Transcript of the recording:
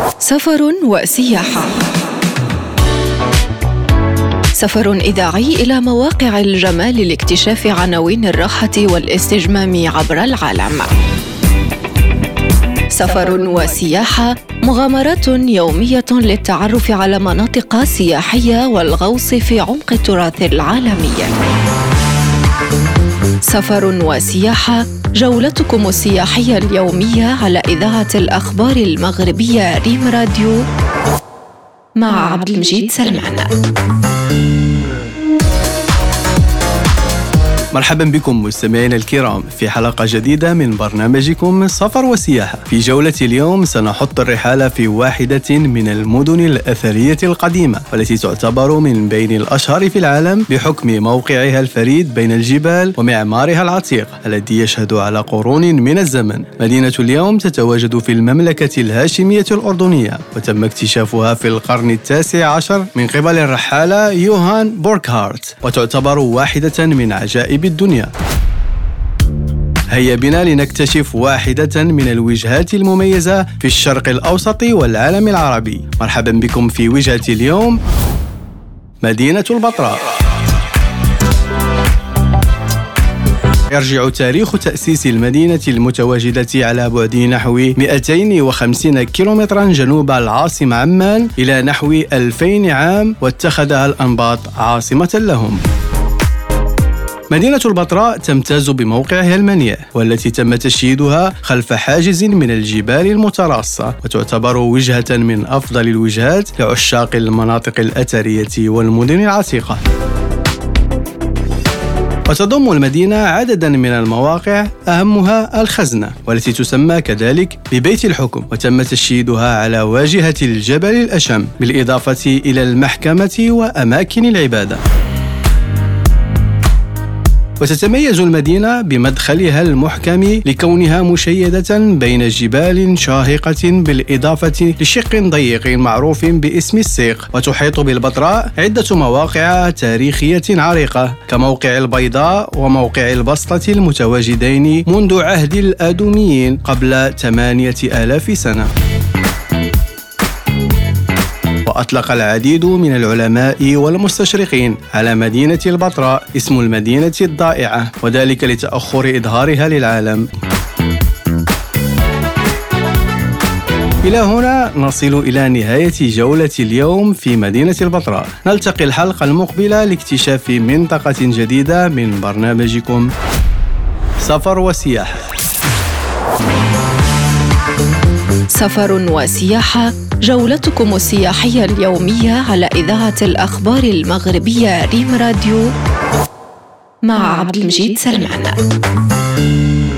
سفر وسياحة. سفر إذاعي إلى مواقع الجمال لاكتشاف عناوين الراحة والاستجمام عبر العالم. سفر وسياحة، مغامرات يومية للتعرف على مناطق سياحية والغوص في عمق التراث العالمي. سفر وسياحة، جولتكم السياحية اليومية على إذاعة الأخبار المغربية ريم راديو مع عبد المجيد سلمان. مرحبا بكم مستمعينا الكرام في حلقة جديدة من برنامجكم سفر وسياحة. في جولة اليوم سنحط الرحال في واحدة من المدن الأثرية القديمة والتي تعتبر من بين الأشهر في العالم بحكم موقعها الفريد بين الجبال ومعمارها العتيق الذي يشهد على قرون من الزمن. مدينة اليوم تتواجد في المملكة الهاشمية الأردنية، وتم اكتشافها في القرن التاسع عشر من قبل الرحالة يوهان بوركهارت، وتعتبر واحدة من عجائب الدنيا. هيا بنا لنكتشف واحدة من الوجهات المميزة في الشرق الأوسط والعالم العربي. مرحبا بكم في وجهة اليوم، مدينة البتراء. يرجع تاريخ تأسيس المدينة المتواجدة على بعد نحو 250 كيلومترا جنوب العاصمة عمان إلى نحو 2000 عام، واتخذها الأنباط عاصمة لهم. مدينة البتراء تمتاز بموقعها المنيع، والتي تم تشييدها خلف حاجز من الجبال المتراصة، وتعتبر وجهة من أفضل الوجهات لعشاق المناطق الأثرية والمدن العتيقة. وتضم المدينة عددا من المواقع، أهمها الخزنة، والتي تسمى كذلك ببيت الحكم، وتم تشييدها على واجهة الجبل الأشم، بالإضافة إلى المحكمة وأماكن العبادة. وتتميز المدينة بمدخلها المحكم لكونها مشيدة بين جبال شاهقة، بالإضافة لشق ضيق معروف باسم السيق. وتحيط بالبتراء عدة مواقع تاريخية عريقة كموقع البيضاء وموقع البسطة المتواجدين منذ عهد الآدميين قبل 8000 سنة. وأطلق العديد من العلماء والمستشرقين على مدينة البتراء اسم المدينة الضائعة، وذلك لتأخر إظهارها للعالم. إلى هنا نصل إلى نهاية جولة اليوم في مدينة البتراء. نلتقي الحلقة المقبلة لاكتشاف منطقة جديدة من برنامجكم سفر وسياحة. سفر وسياحة، جولتكم السياحية اليومية على إذاعة الأخبار المغربية ريم راديو مع عبد المجيد سلمان.